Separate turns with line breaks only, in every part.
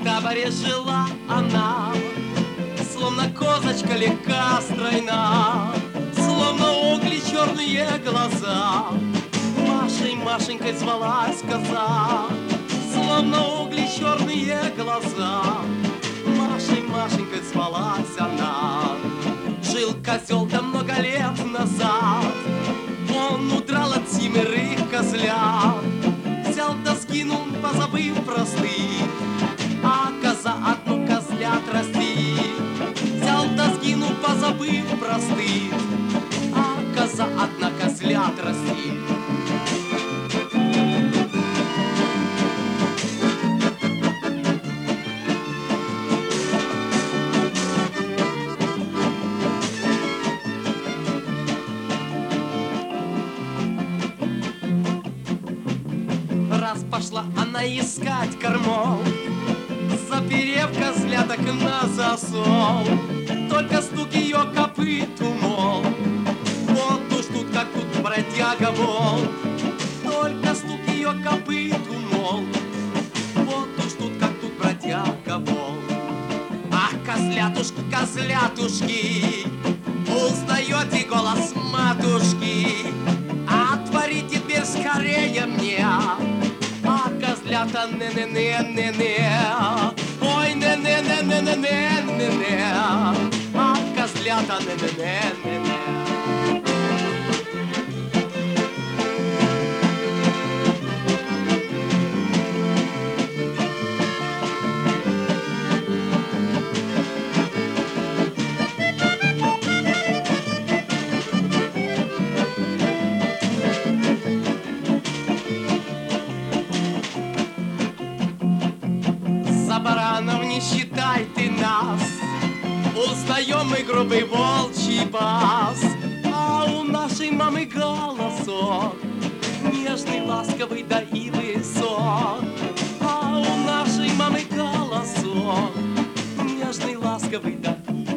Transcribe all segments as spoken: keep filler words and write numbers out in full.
таборе жила она, словно козочка легка стройна, словно угли черные глаза. Машей, Машенькой звалась коза, словно угли черные глаза. Машей, Машенькой звалась она. Жил козел да много лет назад, он удрал от семерых козлят, взял да скинул, позабыв про стыд, а коза одну козлят растит. Взял да скинул, позабыв про стыд, а коза одна козлят растит. Раз пошла она искать кормов, заперев козляток на засов. Только стук ее копыт умолк, вот уж тут как тут бродяга волк. Только стук ее копыт умолк, вот уж тут как тут бродяга волк. Ах, козлятушки, козлятушки, узнаете голос матушки? Отвори теперь скорее мне, козлята не-не-не-не-не, ой, не-не-не-не-не-не-не, а козлята не-не-не-не-не. За баранов не считай ты нас, узнаем мы грубый волчий бас, а у нашей мамы голосок нежный, ласковый да и высок. А у нашей мамы голосок нежный, ласковый да и высок.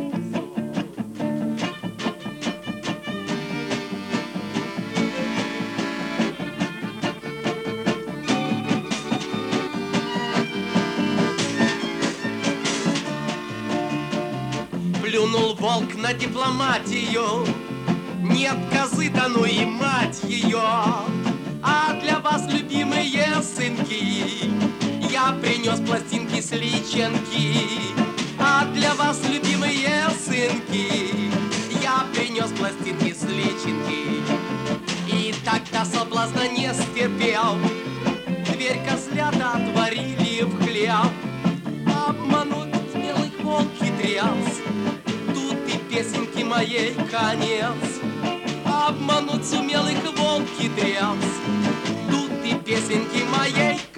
Плюнул волк на дипломатию, нет козы, да ну и мать ее. А для вас, любимые сынки, я принес пластинки с личинки. А для вас, любимые сынки, я принес пластинки с личинки. И тогда соблазна не стерпел, дверь козлята отворили в хлеб. Обмануть смелый волк хитрец, песенки моей конец. Обмануть сумел их волк хитрец, тут и песенки моей